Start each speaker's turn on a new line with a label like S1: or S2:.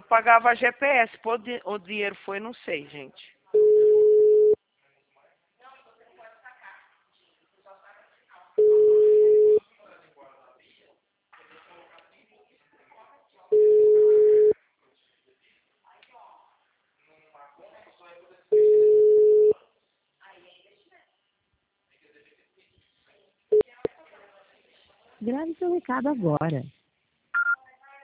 S1: pagava GPS. Pô, o dinheiro foi, não sei, gente.
S2: Grave seu recado agora.